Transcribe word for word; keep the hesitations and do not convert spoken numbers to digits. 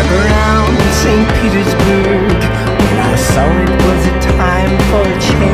around Saint Petersburg when I saw it was a time for a change.